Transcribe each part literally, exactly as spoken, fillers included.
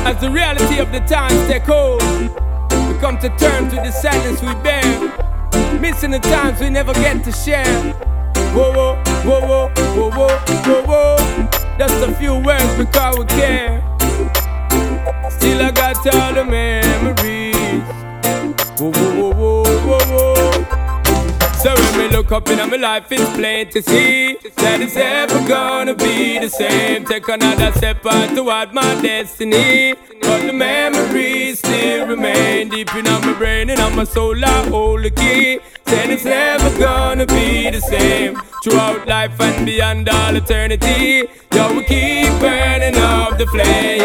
As the reality of the times take hold, we come to terms with the sadness we bear, missing the times we never get to share. Whoa, whoa, whoa, whoa, whoa, whoa, whoa, whoa. Just a few words because we care. Still I got all the memories. Whoa, whoa, whoa, whoa, whoa, whoa. So when me look up in my life, it's plain to see that it's never gonna be the same. Take another step on toward my destiny, but the memories still remain deep in my brain and on my soul. I hold the key. Said it's never gonna be the same throughout life and beyond all eternity. Yo, we keep burning up the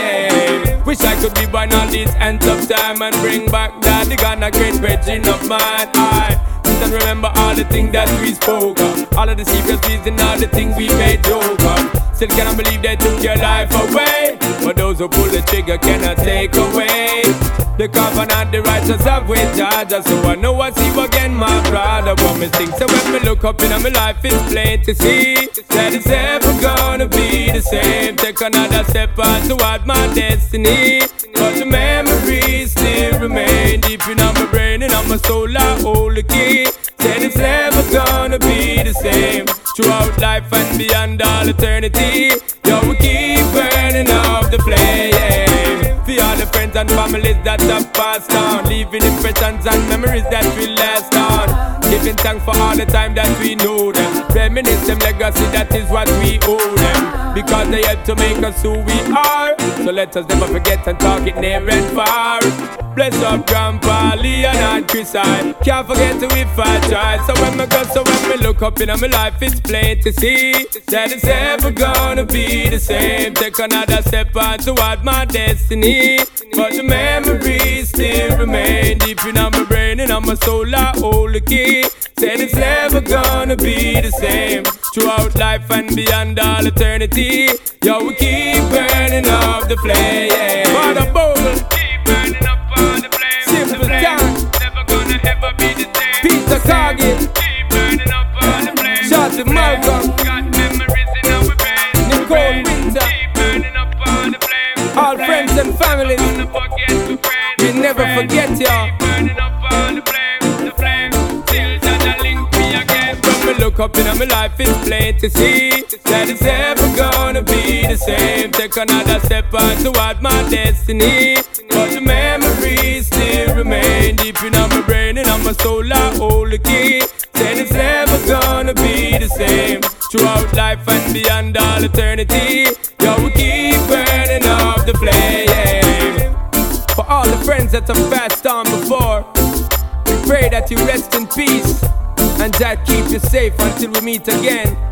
flame. Wish I could be born all these ends of time and bring back that the Ghana great virgin of mine. I and remember all the things that we spoke of, all of the secrets and all the things we made joke of. Still cannot believe they took your life away, but those who pull the trigger cannot take away the covenant the righteous have with Georgia. So I know I see you again, my brother. What me think? So when me look up in my life, it's plain to see that it's never gonna be the same. Take another step on toward my destiny, but the memories still remain deep in my brain and on my soul. I hold the key. Said it's never gonna be the same throughout life and beyond all eternity. Yo, we keep burning up the flame. For all the friends and families that have passed on, leaving impressions and memories that will last on. Giving thanks for all the time that we know them. Reminisce them legacy, that is what we owe them, because they helped to make us who we are. So let us never forget and talk it near and far. Bless up Grandpa, Leon and Chris, I can't forget to if I try. So when me go, so when me look up in my life, it's plain to see that it's never gonna be the same. Take another step on toward my destiny, but the memories still remain deep in my brain and on my soul. I hold the key. Said it's never gonna be the same throughout life and beyond all eternity. Yo, we keep burning up the flame. For the bowl, keep burning up on the flame. Simple time, never gonna ever be the same. Peter Cargill, keep burning up on the flame. Shorty Malcolm, got memories in our brain. Nicole Winter, keep burning up on the flame. All friends and families, we never forget y'all. Keep burning up on the flame, the flame. Till that link me again. When we look up in my life, it's plain to see that it's never gonna be the same. Take another step on toward my destiny, but the memories still remain deep in my brain and on my soul. I hold the key. Said it's never gonna be the same throughout life and beyond all eternity. Yo, we keep burning up the flame. For all the friends that have passed on before, we pray that you rest in peace and that keep you safe until we meet again.